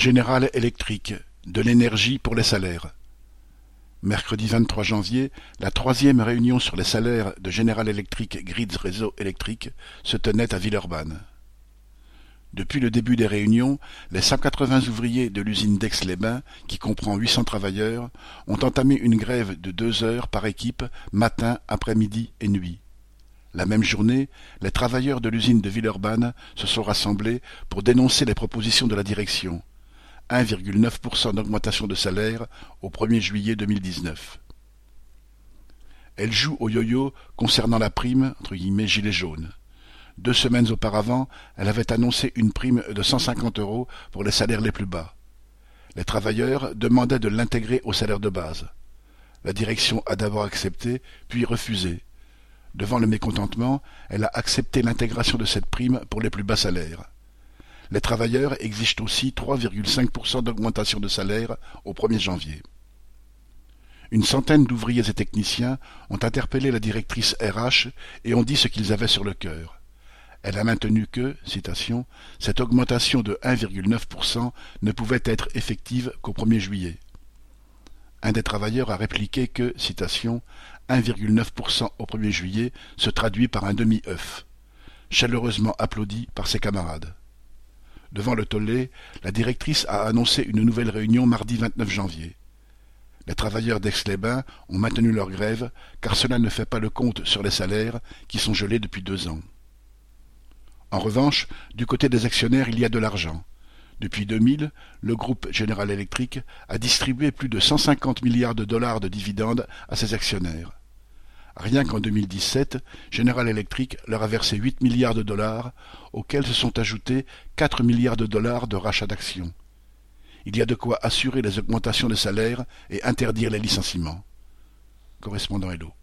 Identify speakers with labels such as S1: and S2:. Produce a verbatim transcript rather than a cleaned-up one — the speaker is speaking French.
S1: General Electric, de l'énergie pour les salaires. Mercredi vingt-trois janvier, la troisième réunion sur les salaires de General Electric Grids Réseau électrique se tenait à Villeurbanne. Depuis le début des réunions, les cent quatre-vingts ouvriers de l'usine d'Aix-les-Bains, qui comprend huit cents travailleurs, ont entamé une grève de deux heures par équipe, matin, après-midi et nuit. La même journée, les travailleurs de l'usine de Villeurbanne se sont rassemblés pour dénoncer les propositions de la direction. un virgule neuf pour cent d'augmentation de salaire au premier juillet deux mille dix-neuf. Elle joue au yo-yo concernant la prime entre guillemets gilet jaune. Deux semaines auparavant, elle avait annoncé une prime de cent cinquante euros pour les salaires les plus bas. Les travailleurs demandaient de l'intégrer au salaire de base. La direction a d'abord accepté, puis refusé. Devant le mécontentement, elle a accepté l'intégration de cette prime pour les plus bas salaires. Les travailleurs exigent aussi trois virgule cinq pour cent d'augmentation de salaire au premier janvier. Une centaine d'ouvriers et techniciens ont interpellé la directrice R H et ont dit ce qu'ils avaient sur le cœur. Elle a maintenu que, citation, « cette augmentation de un virgule neuf pour cent ne pouvait être effective qu'au premier juillet ». Un des travailleurs a répliqué que, citation, « un virgule neuf pour cent au premier juillet se traduit par un demi-œuf », chaleureusement applaudi par ses camarades. Devant le tollé, la directrice a annoncé une nouvelle réunion mardi vingt-neuf janvier. Les travailleurs d'Aix-les-Bains ont maintenu leur grève, car cela ne fait pas le compte sur les salaires qui sont gelés depuis deux ans. En revanche, du côté des actionnaires, il y a de l'argent. Depuis deux mille, le groupe General Electric a distribué plus de cent cinquante milliards de dollars de dividendes à ses actionnaires. Rien qu'en deux mille dix-sept, General Electric leur a versé huit milliards de dollars, auxquels se sont ajoutés quatre milliards de dollars de rachat d'actions. Il y a de quoi assurer les augmentations de salaires et interdire les licenciements. Correspondant Hello.